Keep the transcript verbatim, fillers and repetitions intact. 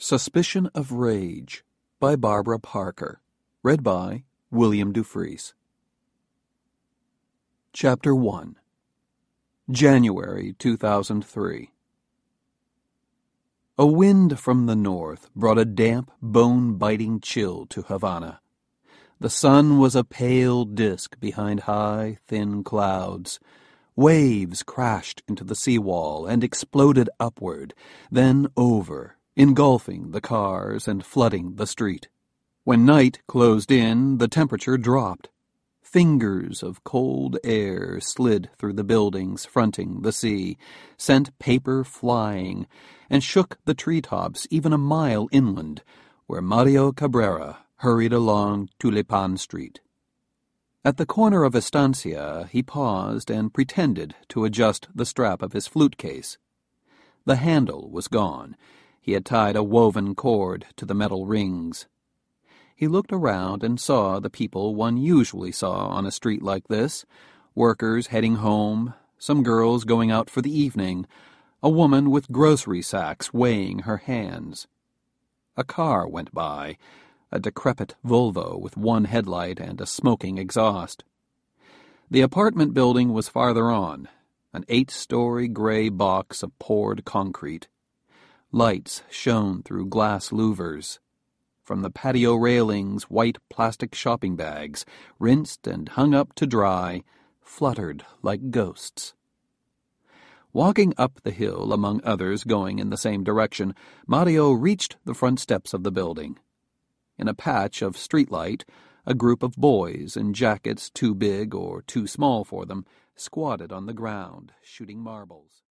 Suspicion of Rage by Barbara Parker. Read by William Dufresne. Chapter one. January two thousand three. A wind from the north brought a damp, bone-biting chill to Havana. The sun was a pale disk behind high, thin clouds. Waves crashed into the seawall and exploded upward, then over, engulfing the cars and flooding the street. When night closed in, the temperature dropped. Fingers of cold air slid through the buildings fronting the sea, sent paper flying, and shook the treetops even a mile inland, where Mario Cabrera hurried along Tulipan Street. At the corner of Estancia, he paused and pretended to adjust the strap of his flute case. The handle was gone. He had tied a woven cord to the metal rings. He looked around and saw the people one usually saw on a street like this, workers heading home, some girls going out for the evening, a woman with grocery sacks weighing her hands. A car went by, a decrepit Volvo with one headlight and a smoking exhaust. The apartment building was farther on, an eight-story gray box of poured concrete. Lights shone through glass louvers. From the patio railings, white plastic shopping bags, rinsed and hung up to dry, fluttered like ghosts. Walking up the hill among others going in the same direction, Mario reached the front steps of the building. In a patch of streetlight, a group of boys in jackets too big or too small for them squatted on the ground, shooting marbles.